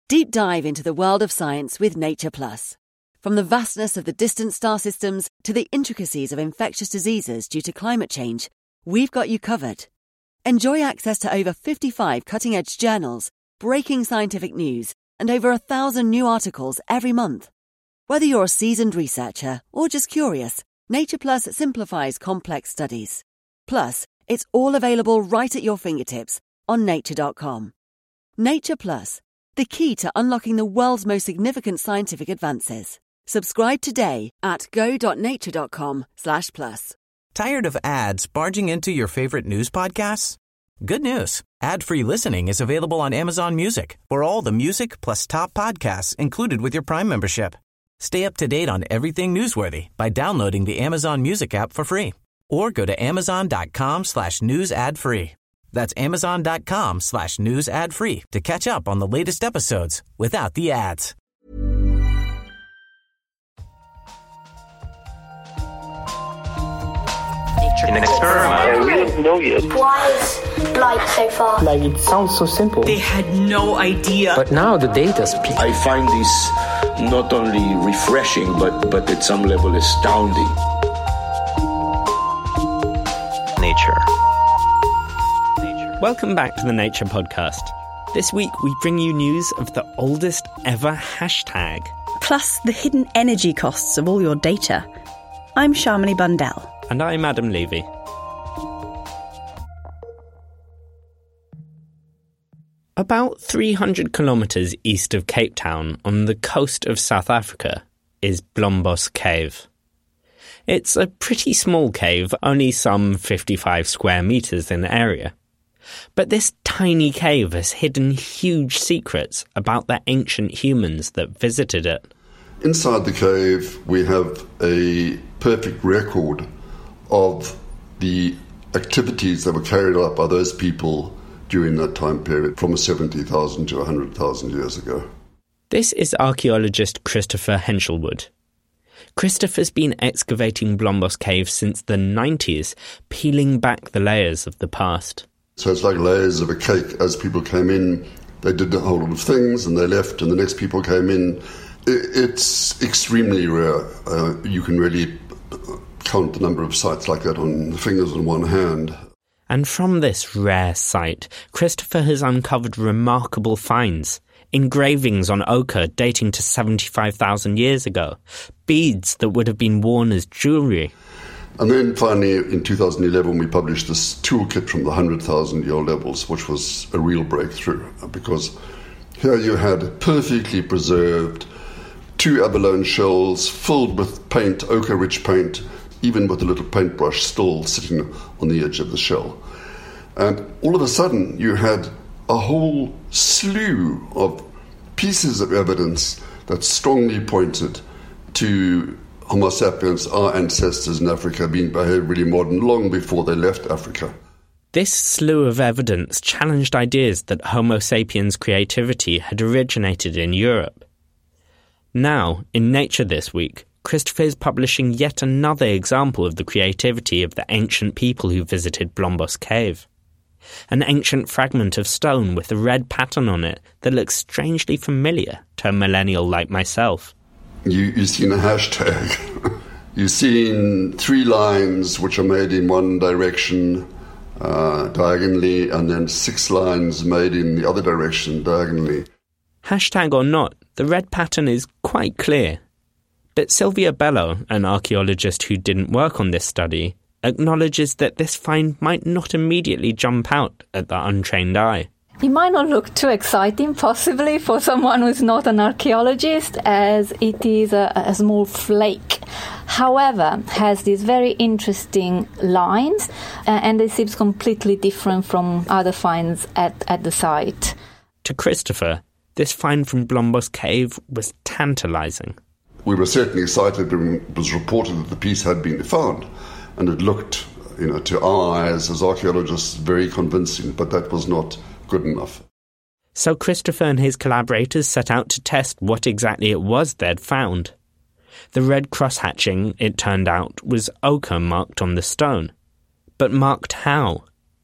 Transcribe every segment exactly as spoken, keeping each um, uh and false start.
Deep dive into the world of science with Nature Plus. From the vastness of the distant star systems to the intricacies of infectious diseases due to climate change, we've got you covered. Enjoy access to over fifty-five cutting-edge journals, breaking scientific news, and over a thousand new articles every month. Whether you're a seasoned researcher or just curious, Nature Plus simplifies complex studies. Plus, it's all available right at your fingertips on nature dot com. Nature Plus, the key to unlocking the world's most significant scientific advances. Subscribe today at go.nature.com slash plus. Tired of ads barging into your favorite news podcasts? Good news. Ad-free listening is available on Amazon Music for all the music plus top podcasts included with your Prime membership. Stay up to date on everything newsworthy by downloading the Amazon Music app for free or go to amazon.com slash news ad free. That's amazon.com slash news ad free to catch up on the latest episodes without the ads. In an experiment. We don't know yet. Why is light so far? Like, it sounds so simple. They had no idea. But now the data speaks. I find this not only refreshing, but, but at some level astounding. Nature. Welcome back to the Nature Podcast. This week we bring you news of the oldest ever hashtag. Plus the hidden energy costs of all your data. I'm Shamini Bundell. And I'm Adam Levy. About three hundred kilometres east of Cape Town, on the coast of South Africa, is Blombos Cave. It's a pretty small cave, only some fifty-five square metres in area. But this tiny cave has hidden huge secrets about the ancient humans that visited it. Inside the cave, we have a perfect record of the activities that were carried out by those people during that time period, from seventy thousand to one hundred thousand years ago. This is archaeologist Christopher Henshelwood. Christopher's been excavating Blombos Cave since the nineties, peeling back the layers of the past. So it's like layers of a cake. As people came in, they did a whole lot of things, and they left, and the next people came in. It's extremely rare. Uh, you can really count the number of sites like that on the fingers on one hand. And from this rare site, Christopher has uncovered remarkable finds. Engravings on ochre dating to seventy-five thousand years ago. Beads that would have been worn as jewellery. And then finally, in two thousand eleven, we published this toolkit from the one hundred thousand year levels, which was a real breakthrough, because here you had perfectly preserved two abalone shells filled with paint, ochre-rich paint, even with a little paintbrush still sitting on the edge of the shell. And all of a sudden, you had a whole slew of pieces of evidence that strongly pointed to Homo sapiens, our ancestors in Africa, being behaviourally modern long before they left Africa. This slew of evidence challenged ideas that Homo sapiens' creativity had originated in Europe. Now, in Nature this week, Christopher is publishing yet another example of the creativity of the ancient people who visited Blombos Cave. An ancient fragment of stone with a red pattern on it that looks strangely familiar to a millennial like myself. You, you've seen a hashtag. You've seen three lines which are made in one direction uh, diagonally, and then six lines made in the other direction diagonally. Hashtag or not, the red pattern is quite clear. But Sylvia Bello, an archaeologist who didn't work on this study, acknowledges that this find might not immediately jump out at the untrained eye. It might not look too exciting, possibly, for someone who's not an archaeologist, as it is a, a small flake. However, has these very interesting lines, uh, and it seems completely different from other finds at, at the site. To Christopher, this find from Blombos Cave was tantalising. We were certainly excited when it was reported that the piece had been found, and it looked, you know, to our eyes as archaeologists, very convincing, but that was not good enough. So Christopher and his collaborators set out to test what exactly it was they'd found. The red cross-hatching, it turned out, was ochre marked on the stone. But marked how?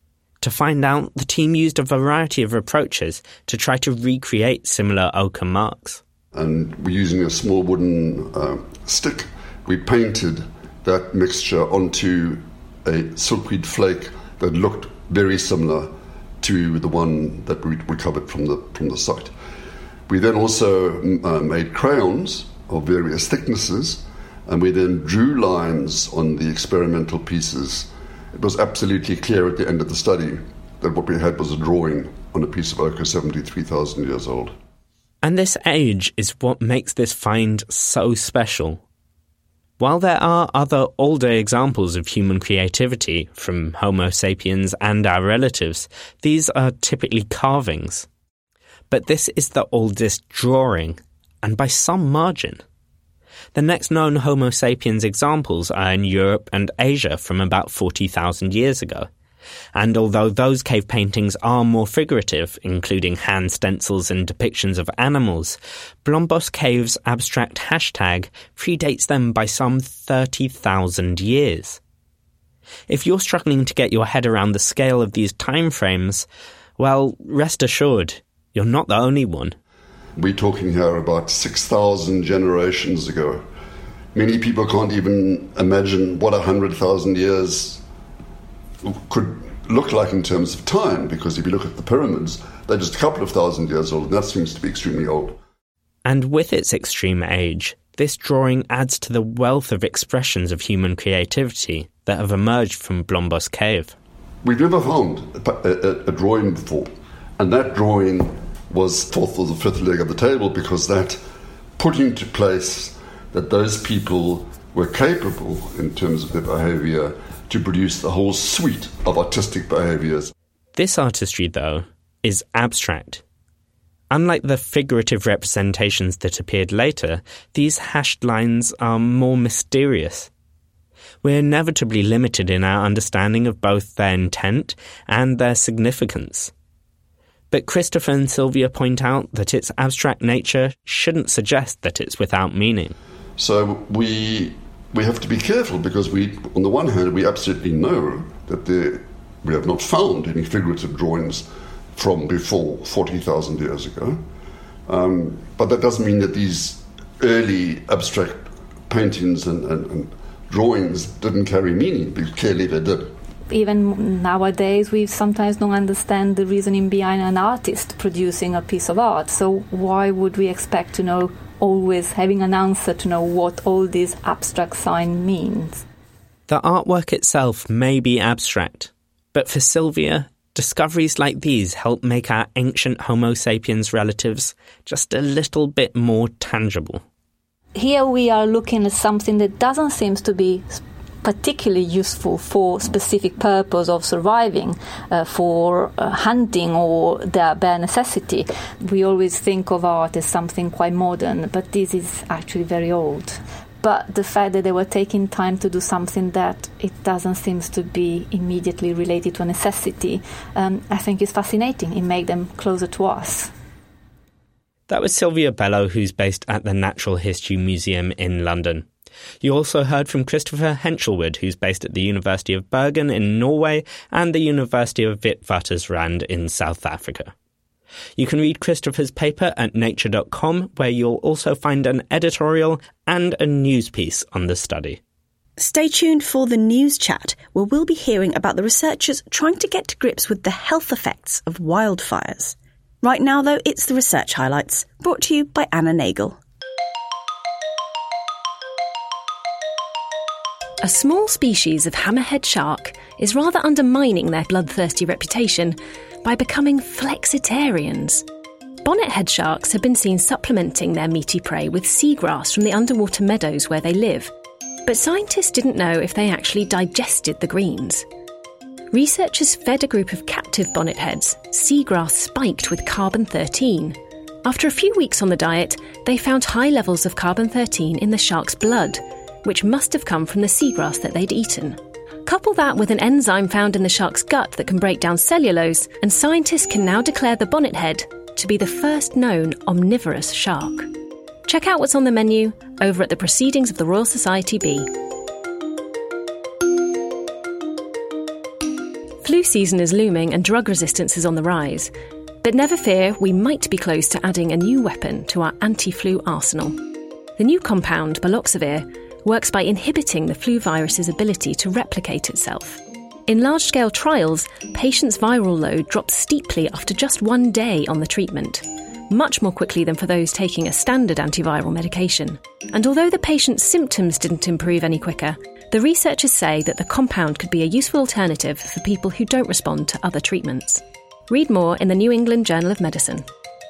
To find out, the team used a variety of approaches to try to recreate similar ochre marks. And we're using a small wooden uh, stick. We painted that mixture onto a silkweed flake that looked very similar to the one that we recovered from the from the site. We then also uh, made crayons of various thicknesses, and we then drew lines on the experimental pieces. It was absolutely clear at the end of the study that what we had was a drawing on a piece of ochre seventy-three thousand years old. And this age is what makes this find so special. While there are other older examples of human creativity from Homo sapiens and our relatives, these are typically carvings. But this is the oldest drawing, and by some margin. The next known Homo sapiens examples are in Europe and Asia from about forty thousand years ago. And although those cave paintings are more figurative, including hand stencils and depictions of animals, Blombos Cave's abstract hashtag predates them by some thirty thousand years. If you're struggling to get your head around the scale of these timeframes, well, rest assured, you're not the only one. We're talking here about six thousand generations ago. Many people can't even imagine what one hundred thousand years could look like in terms of time, because if you look at the pyramids, they're just a couple of thousand years old, and that seems to be extremely old. And with its extreme age, this drawing adds to the wealth of expressions of human creativity that have emerged from Blombos Cave. We've never found a, a, a drawing before, and that drawing was fourth or the fifth leg of the table, because that put into place that those people were capable, in terms of their behaviour, to produce the whole suite of artistic behaviours. This artistry, though, is abstract. Unlike the figurative representations that appeared later, these hashed lines are more mysterious. We're inevitably limited in our understanding of both their intent and their significance. But Christopher and Sylvia point out that its abstract nature shouldn't suggest that it's without meaning. So we we have to be careful, because we, on the one hand, we absolutely know that there, we have not found any figurative drawings from before forty thousand years ago. Um, but that doesn't mean that these early abstract paintings and, and, and drawings didn't carry meaning, because clearly they did. Even nowadays, we sometimes don't understand the reasoning behind an artist producing a piece of art. So why would we expect to know, always having an answer to know what all this abstract sign means? The artwork itself may be abstract, but for Sylvia, discoveries like these help make our ancient Homo sapiens relatives just a little bit more tangible. Here we are looking at something that doesn't seem to be particularly useful for specific purpose of surviving, uh, for uh, hunting or their bare necessity. We always think of art as something quite modern, but this is actually very old. But the fact that they were taking time to do something that it doesn't seem to be immediately related to a necessity, um, I think is fascinating. It made them closer to us. That was Sylvia Bello, who's based at the Natural History Museum in London. You also heard from Christopher Henshelwood, who's based at the University of Bergen in Norway and the University of Witwatersrand in South Africa. You can read Christopher's paper at nature dot com, where you'll also find an editorial and a news piece on the study. Stay tuned for the news chat, where we'll be hearing about the researchers trying to get to grips with the health effects of wildfires. Right now, though, it's the research highlights, brought to you by Anna Nagel. A small species of hammerhead shark is rather undermining their bloodthirsty reputation by becoming flexitarians. Bonnethead sharks have been seen supplementing their meaty prey with seagrass from the underwater meadows where they live, but scientists didn't know if they actually digested the greens. Researchers fed a group of captive bonnetheads seagrass spiked with carbon thirteen. After a few weeks on the diet, they found high levels of carbon thirteen in the shark's blood, which must have come from the seagrass that they'd eaten. Couple that with an enzyme found in the shark's gut that can break down cellulose, and scientists can now declare the bonnethead to be the first known omnivorous shark. Check out what's on the menu over at the Proceedings of the Royal Society B. Flu season is looming and drug resistance is on the rise. But never fear, we might be close to adding a new weapon to our anti-flu arsenal. The new compound, baloxavir, works by inhibiting the flu virus's ability to replicate itself. In large-scale trials, patients' viral load drops steeply after just one day on the treatment, much more quickly than for those taking a standard antiviral medication. And although the patient's symptoms didn't improve any quicker, the researchers say that the compound could be a useful alternative for people who don't respond to other treatments. Read more in the New England Journal of Medicine.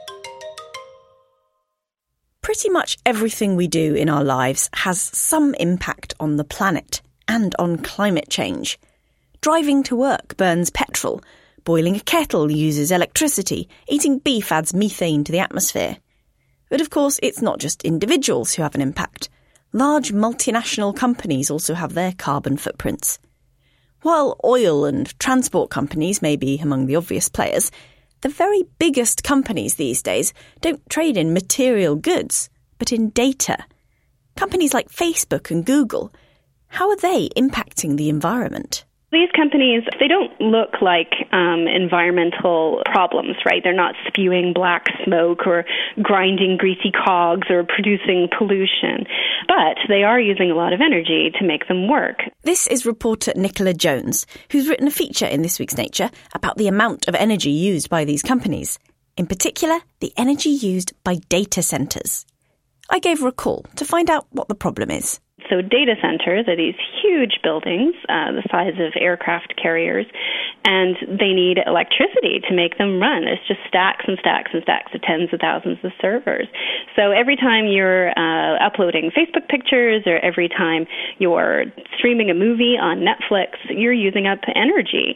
Pretty much everything we do in our lives has some impact on the planet and on climate change. Driving to work burns petrol. Boiling a kettle uses electricity. Eating beef adds methane to the atmosphere. But of course, it's not just individuals who have an impact. Large multinational companies also have their carbon footprints. While oil and transport companies may be among the obvious players, the very biggest companies these days don't trade in material goods, but in data. Companies like Facebook and Google, how are they impacting the environment? These companies, they don't look like um, environmental problems, right? They're not spewing black smoke or grinding greasy cogs or producing pollution, but they are using a lot of energy to make them work. This is reporter Nicola Jones, who's written a feature in this week's Nature about the amount of energy used by these companies, in particular, the energy used by data centres. I gave her a call to find out what the problem is. So data centers are these huge buildings, uh, the size of aircraft carriers, and they need electricity to make them run. It's just stacks and stacks and stacks of tens of thousands of servers. So every time you're uh, uploading Facebook pictures or every time you're streaming a movie on Netflix, you're using up energy.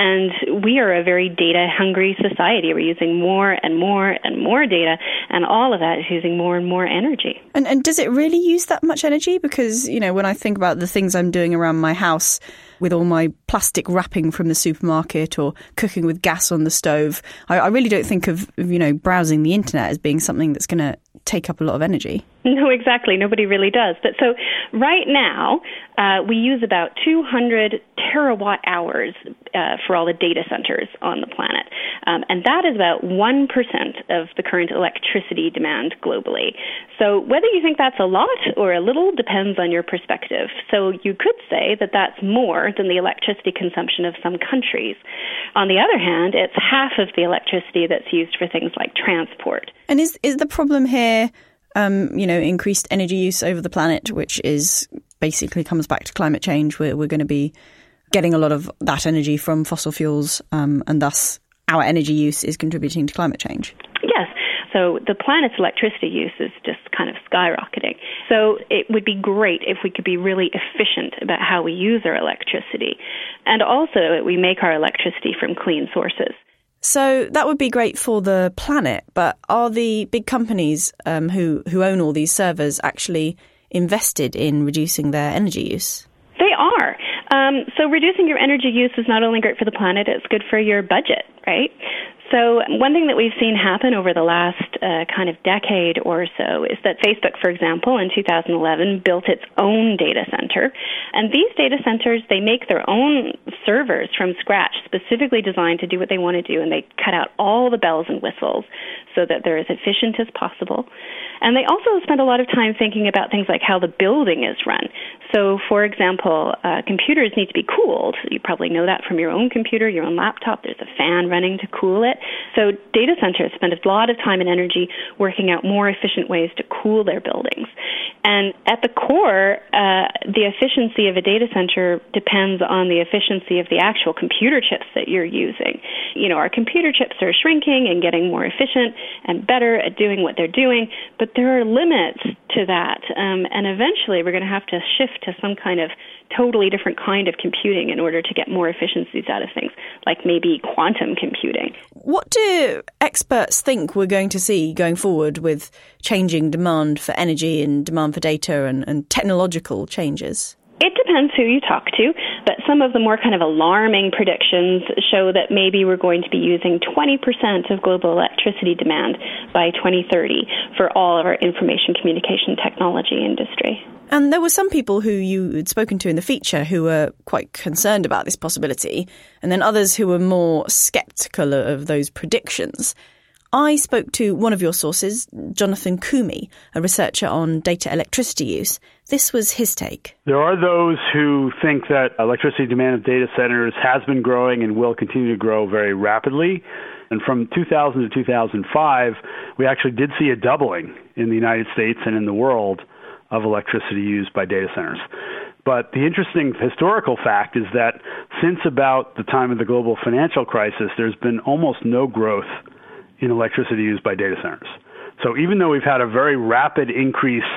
And we are a very data-hungry society. We're using more and more and more data, and all of that is using more and more energy. And, and does it really use that much energy? Because you know, when I think about the things I'm doing around my house with all my plastic wrapping from the supermarket or cooking with gas on the stove, I, I really don't think of, you know, browsing the internet as being something that's going to take up a lot of energy. No, exactly. Nobody really does. But so right now, uh, we use about two hundred terawatt hours uh, for all the data centers on the planet. Um, and that is about one percent of the current electricity demand globally. So whether you think that's a lot or a little depends on your perspective. So you could say that that's more than the electricity consumption of some countries. On the other hand, it's half of the electricity that's used for things like transport. And is is the problem here, um, you know, increased energy use over the planet, which is basically comes back to climate change? We're, we're going to be getting a lot of that energy from fossil fuels, um, and thus our energy use is contributing to climate change. Yes. So the planet's electricity use is just kind of skyrocketing. So it would be great if we could be really efficient about how we use our electricity. And also we make our electricity from clean sources. So that would be great for the planet, but are the big companies um, who, who own all these servers actually invested in reducing their energy use? They are. Um, so reducing your energy use is not only great for the planet, it's good for your budget, right? So one thing that we've seen happen over the last uh, kind of decade or so is that Facebook, for example, in two thousand eleven built its own data center. And these data centers, they make their own servers from scratch, specifically designed to do what they want to do, and they cut out all the bells and whistles so that they're as efficient as possible. And they also spend a lot of time thinking about things like how the building is run. So, for example, uh, computers need to be cooled. You probably know that from your own computer, your own laptop. There's a fan running to cool it. So data centers spend a lot of time and energy working out more efficient ways to cool their buildings. And at the core, uh, the efficiency of a data center depends on the efficiency of the actual computer chips that you're using. You know, our computer chips are shrinking and getting more efficient and better at doing what they're doing, but there are limits to that. Um, and eventually we're going to have to shift to some kind of totally different kind of computing in order to get more efficiencies out of things, like maybe quantum computing. What do experts think we're going to see going forward with changing demand for energy and demand for data and, and technological changes? It depends who you talk to. but some of the more kind of alarming predictions show that maybe we're going to be using twenty percent of global electricity demand by twenty thirty for all of our information communication technology industry. And there were some people who you had spoken to in the feature who were quite concerned about this possibility, and then others who were more sceptical of those predictions. I spoke to one of your sources, Jonathan Coomey, a researcher on data electricity use. This was his take. There are those who think that electricity demand of data centers has been growing and will continue to grow very rapidly. And from two thousand to two thousand five, we actually did see a doubling in the United States and in the world of electricity used by data centers. But the interesting historical fact is that since about the time of the global financial crisis, there's been almost no growth in electricity used by data centers. So even though we've had a very rapid increase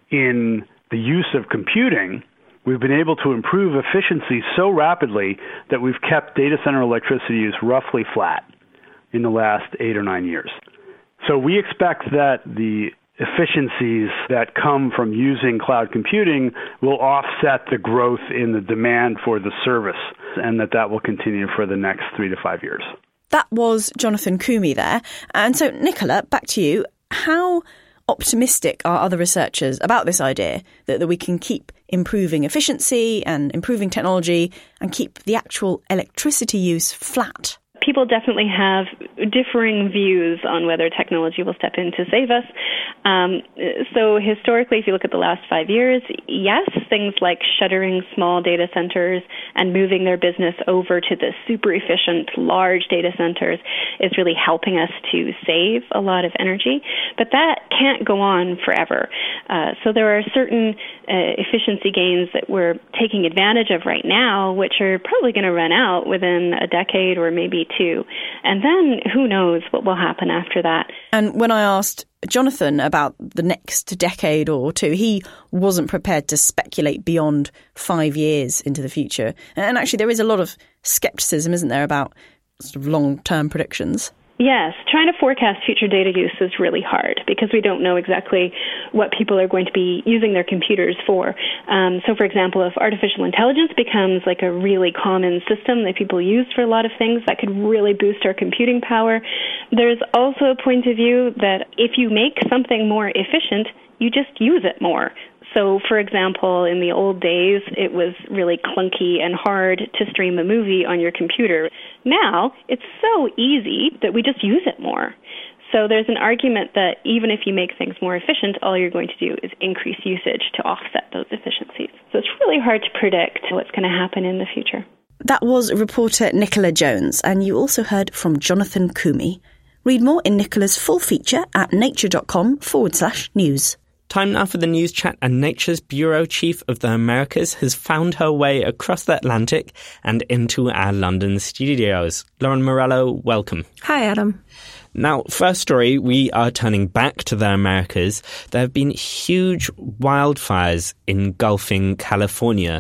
in the use of computing, we've been able to improve efficiency so rapidly that we've kept data center electricity use roughly flat in the last eight or nine years. So we expect that the efficiencies that come from using cloud computing will offset the growth in the demand for the service, and that that will continue for the next three to five years. That was Jonathan Coomey there. And so, Nicola, back to you. How optimistic are other researchers about this idea that, that we can keep improving efficiency and improving technology and keep the actual electricity use flat? People definitely have differing views on whether technology will step in to save us. Um, so historically, if you look at the last five years, yes, things like shuttering small data centers and moving their business over to the super efficient large data centers is really helping us to save a lot of energy. But that can't go on forever. Uh, so there are certain uh, efficiency gains that we're taking advantage of right now, which are probably going to run out within a decade or maybe two. And then who knows what will happen after that. And when I asked Jonathan about the next decade or two, he wasn't prepared to speculate beyond five years into the future. And actually, there is a lot of skepticism, isn't there, about sort of long-term predictions? Yes, trying to forecast future data use is really hard because we don't know exactly what people are going to be using their computers for. Um, so, for example, if artificial intelligence becomes like a really common system that people use for a lot of things, that could really boost our computing power. There's also a point of view that if you make something more efficient, you just use it more. So, for example, in the old days, it was really clunky and hard to stream a movie on your computer. Now, it's so easy that we just use it more. So there's an argument that even if you make things more efficient, all you're going to do is increase usage to offset those efficiencies. So it's really hard to predict what's going to happen in the future. That was reporter Nicola Jones, and you also heard from Jonathan Coomey. Read more in Nicola's full feature at nature.com forward slash news. Time now for the news chat, and Nature's bureau chief of the Americas has found her way across the Atlantic and into our London studios. Lauren Morello, welcome. Hi, Adam. Now, first story, we are turning back to the Americas. There have been huge wildfires engulfing California.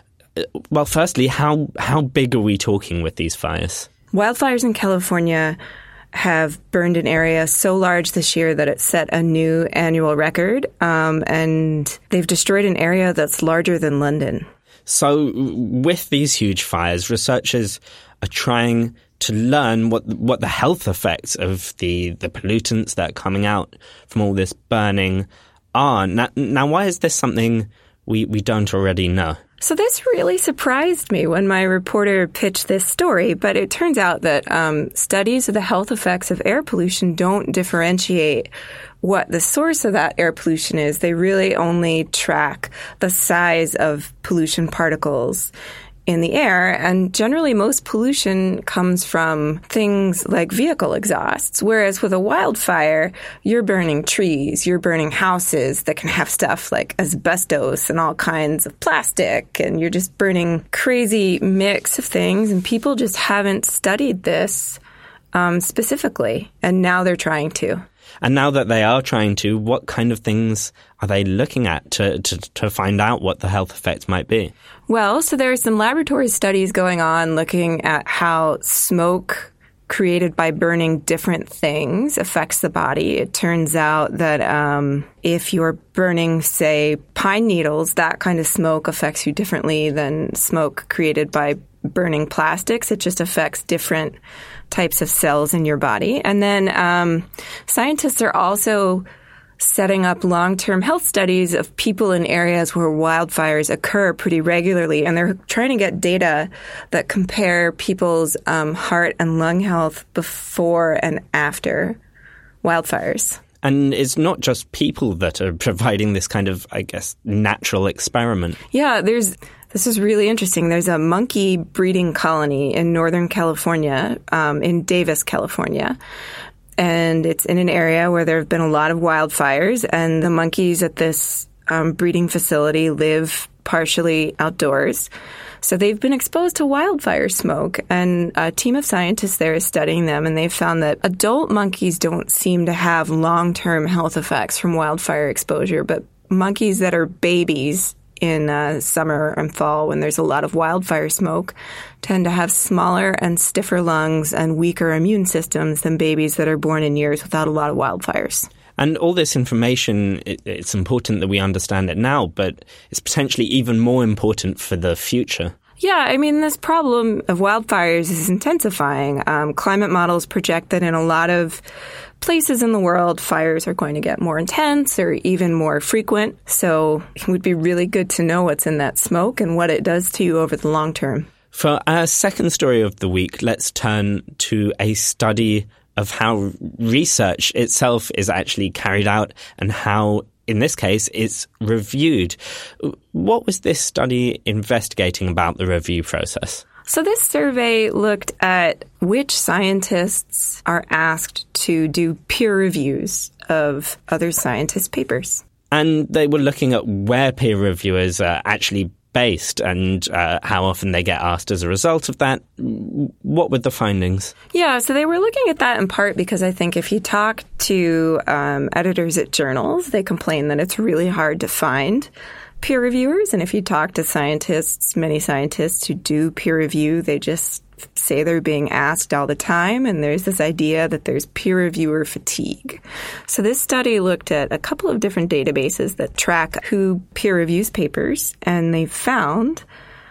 Well, firstly, how how big are we talking with these fires? Wildfires in California have burned an area so large this year that it set a new annual record, um, and they've destroyed an area that's larger than London. So with these huge fires, researchers are trying to learn what what the health effects of the, the pollutants that are coming out from all this burning are. Now, now why is this something we, we don't already know? So this really surprised me when my reporter pitched this story, but it turns out that um, studies of the health effects of air pollution don't differentiate what the source of that air pollution is. They really only track the size of pollution particles in the air, and generally most pollution comes from things like vehicle exhausts, whereas with a wildfire, you're burning trees, you're burning houses that can have stuff like asbestos and all kinds of plastic, and you're just burning crazy mix of things, and people just haven't studied this um, specifically, and now they're trying to. And now that they are trying to, what kind of things are they looking at to, to, to find out what the health effects might be? Well, so there are some laboratory studies going on looking at how smoke created by burning different things affects the body. It turns out that um, if you're burning, say, pine needles, that kind of smoke affects you differently than smoke created by burning plastics. It just affects different types of cells in your body. And then um, scientists are also setting up long-term health studies of people in areas where wildfires occur pretty regularly. And they're trying to get data that compare people's um, heart and lung health before and after wildfires. And it's not just people that are providing this kind of, I guess, natural experiment. Yeah, there's this is really interesting. There's a monkey breeding colony in Northern California, um, in Davis, California. And it's in an area where there have been a lot of wildfires, and the monkeys at this um, breeding facility live partially outdoors. So they've been exposed to wildfire smoke, and a team of scientists there is studying them, and they've found that adult monkeys don't seem to have long-term health effects from wildfire exposure, but monkeys that are babies in uh, summer and fall when there's a lot of wildfire smoke tend to have smaller and stiffer lungs and weaker immune systems than babies that are born in years without a lot of wildfires. And all this information, it, it's important that we understand it now, but it's potentially even more important for the future. Yeah, I mean, this problem of wildfires is intensifying. Um, climate models project that in a lot of places in the world, fires are going to get more intense or even more frequent. So it would be really good to know what's in that smoke and what it does to you over the long term. For our second story of the week, let's turn to a study of how research itself is actually carried out and how, in this case, it's reviewed. What was this study investigating about the review process? So this survey looked at which scientists are asked to do peer reviews of other scientists' papers. And they were looking at where peer reviewers are actually based and uh, how often they get asked as a result of that. What were the findings? Yeah, so they were looking at that in part because I think if you talk to um, editors at journals, they complain that it's really hard to find peer reviewers. And if you talk to scientists, many scientists who do peer review, they just say they're being asked all the time. And there's this idea that there's peer reviewer fatigue. So this study looked at a couple of different databases that track who peer reviews papers. And they found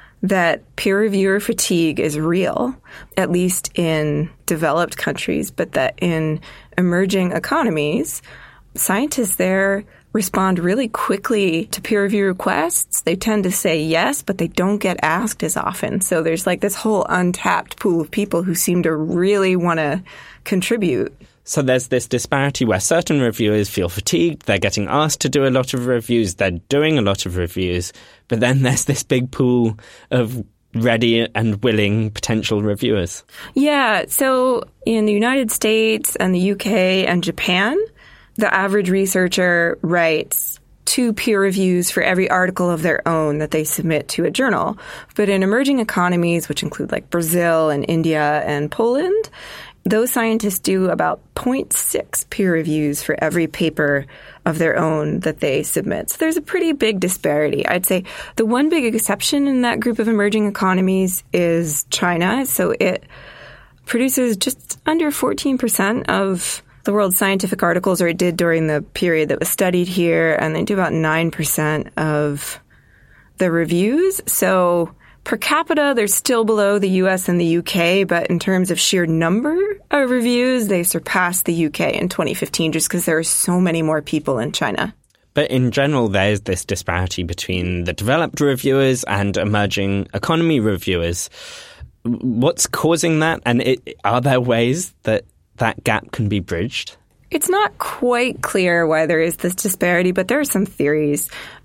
that peer reviewer fatigue is real, at least in developed countries, but that in emerging economies, scientists there respond really quickly to peer review requests. They tend to say yes, but they don't get asked as often. So there's like this whole untapped pool of people who seem to really want to contribute. So there's this disparity where certain reviewers feel fatigued, they're getting asked to do a lot of reviews, they're doing a lot of reviews, but then there's this big pool of ready and willing potential reviewers. Yeah, so in the United States and the U K and Japan, the average researcher writes two peer reviews for every article of their own that they submit to a journal. But in emerging economies, which include like Brazil and India and Poland, those scientists do about zero point six peer reviews for every paper of their own that they submit. So there's a pretty big disparity. I'd say the one big exception in that group of emerging economies is China. So it produces just under fourteen percent of the world's scientific articles, or it did during the period that was studied here, and they do about nine percent of the reviews. So per capita, they're still below the U S and the U K, but in terms of sheer number of reviews, they surpassed the U K in twenty fifteen just because there are so many more people in China. But in general, there's this disparity between the developed reviewers and emerging economy reviewers. What's causing that? And it, are there ways that that gap can be bridged? It's not quite clear why there is this disparity, but there are some theories.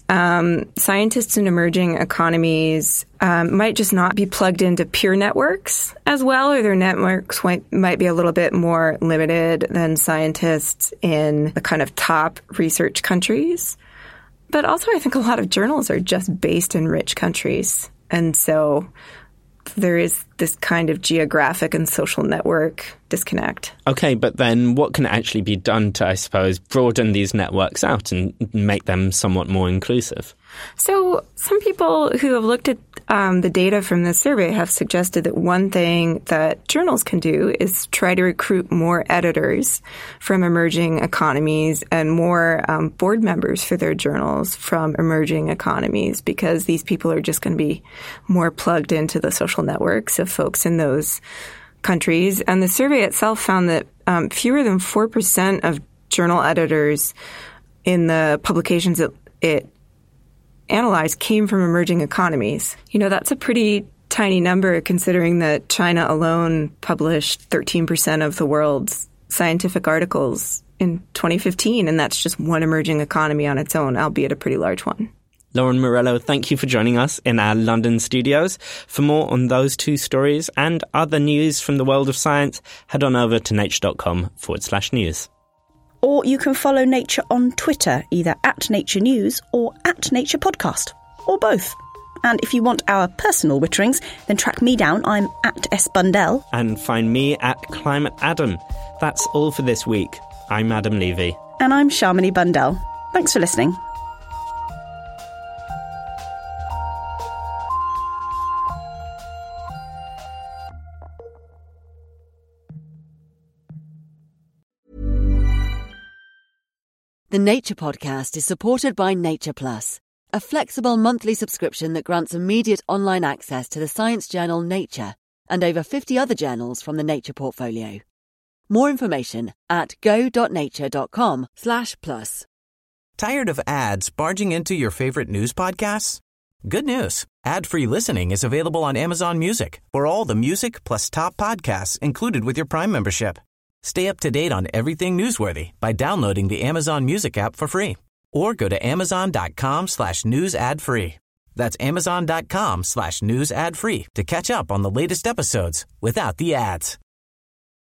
Um, scientists in emerging economies um, might just not be plugged into peer networks as well, or their networks might, might be a little bit more limited than scientists in the kind of top research countries. But also I think a lot of journals are just based in rich countries. And so there is this kind of geographic and social network disconnect. Okay, but then what can actually be done to, I suppose, broaden these networks out and make them somewhat more inclusive? So some people who have looked at Um, the data from this survey have suggested that one thing that journals can do is try to recruit more editors from emerging economies and more um, board members for their journals from emerging economies, because these people are just going to be more plugged into the social networks of folks in those countries. And the survey itself found that um, fewer than four percent of journal editors in the publications that it analyzed came from emerging economies. You know, that's a pretty tiny number considering that China alone published thirteen percent of the world's scientific articles in twenty fifteen, and that's just one emerging economy on its own, albeit a pretty large one. Lauren Morello, thank you for joining us in our London studios. For more on those two stories and other news from the world of science, head on over to nature.com forward slash news. Or you can follow Nature on Twitter, either at Nature News or at Nature Podcast, or both. And if you want our personal witterings, then track me down. I'm at S Bundell. And find me at Climate Adam. That's all for this week. I'm Adam Levy. And I'm Shamini Bundell. Thanks for listening. The Nature Podcast is supported by Nature Plus, a flexible monthly subscription that grants immediate online access to the science journal Nature and over fifty other journals from the Nature portfolio. More information at go.nature.com slash plus. Tired of ads barging into your favorite news podcasts? Good news. Ad-free listening is available on Amazon Music for all the music plus top podcasts included with your Prime membership. Stay up to date on everything newsworthy by downloading the Amazon Music app for free or go to amazon.com slash news ad free. That's amazon.com slash news ad free to catch up on the latest episodes without the ads.